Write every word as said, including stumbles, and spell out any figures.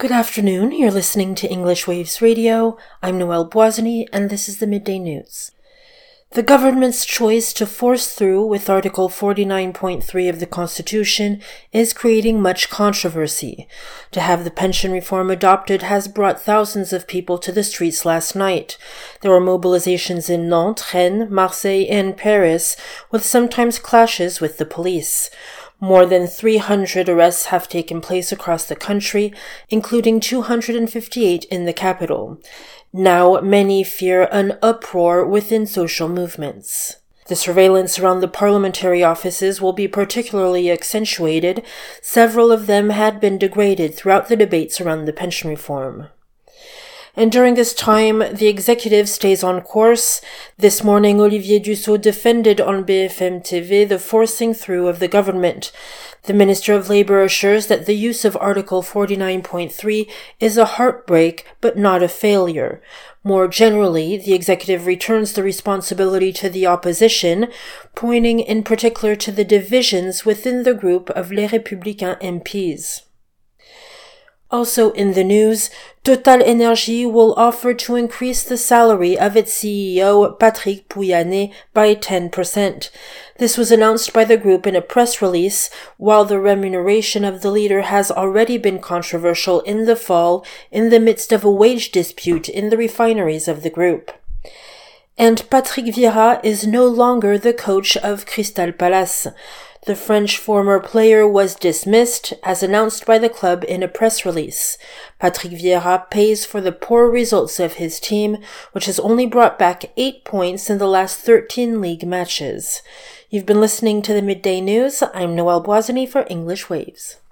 Good afternoon, you're listening to English Waves Radio. I'm Noelle Boisany, and this is the Midday News. The government's choice to force through with Article forty-nine point three of the Constitution is creating much controversy. To have the pension reform adopted has brought thousands of people to the streets last night. There were mobilizations in Nantes, Rennes, Marseille, and Paris, with sometimes clashes with the police. More than three hundred arrests have taken place across the country, including two hundred fifty-eight in the capital. Now, many fear an uproar within social movements. The surveillance around the parliamentary offices will be particularly accentuated. Several of them had been degraded throughout the debates around the pension reform. And during this time, the executive stays on course. This morning, Olivier Dussopt defended on B F M T V the forcing through of the government. The Minister of Labour assures that the use of Article forty-nine point three is a heartbreak, but not a failure. More generally, the executive returns the responsibility to the opposition, pointing in particular to the divisions within the group of Les Républicains M Ps. Also in the news, Total Energy will offer to increase the salary of its C E O, Patrick Pouyanné, by ten percent. This was announced by the group in a press release, while the remuneration of the leader has already been controversial in the fall in the midst of a wage dispute in the refineries of the group. And Patrick Vieira is no longer the coach of Crystal Palace. The French former player was dismissed, as announced by the club in a press release. Patrick Vieira pays for the poor results of his team, which has only brought back eight points in the last thirteen league matches. You've been listening to the Midday News. I'm Noelle Boisany for English Waves.